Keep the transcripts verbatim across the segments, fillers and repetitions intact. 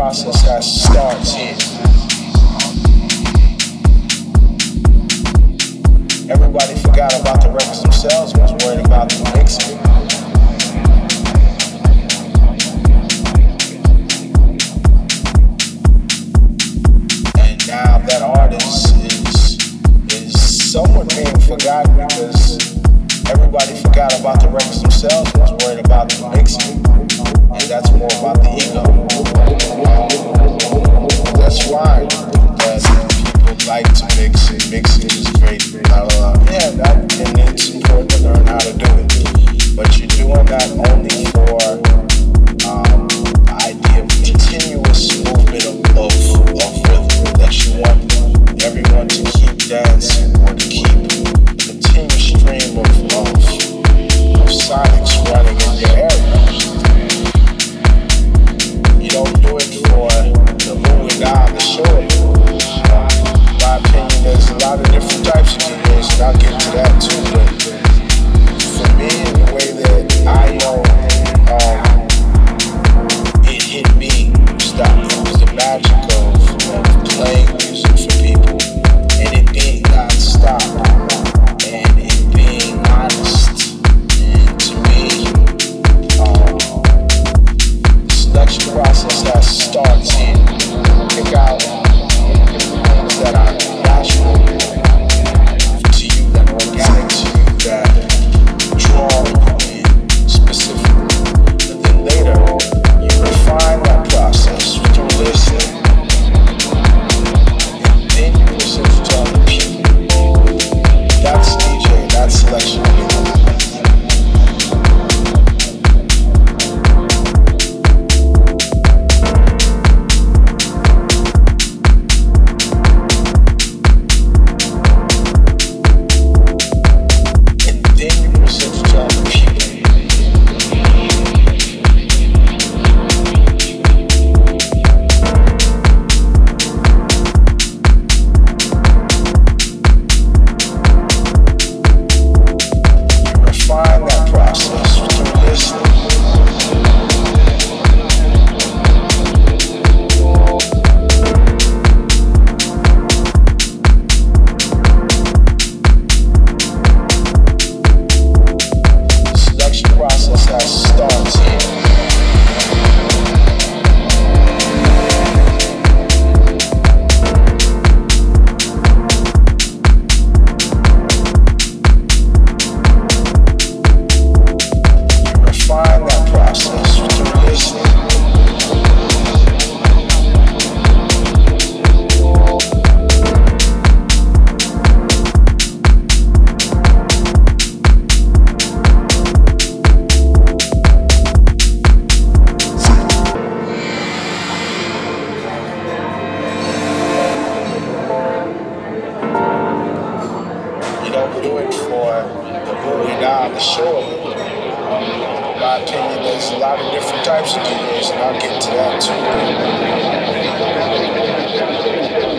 process that starts here. Everybody forgot about the records themselves and was worried about the mixing. And now that artist is is somewhat being forgotten because everybody forgot about the records themselves and was worried about the mixing. And that's more about the ego. Um, that's fine that people like to mix and mixing is great. Blah, blah, blah. Yeah, that, and it's important to learn how to do it. But you're doing that only for um, the idea of continuous movement of, of, of rhythm. That you want everyone to keep dancing or to keep a continuous stream of, of, of sonics running in your area. You don't do it for the moving down the shore. Uh, in my opinion, there's a lot of different types of D Js, and I'll get to that too. But for me, the way that I know um, it hit me, stop. It was the magic of, of playing music for people, and it being non-stop, and it being honest. And to me, um, selection process that starts here. Pick out things that are natural to you, that are organic to you, that draw you in specifically. But then later, you refine that process through listening, and then you listen to other people. That's D J, that's selection.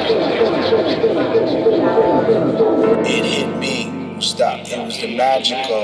It hit me, stop. It was the magic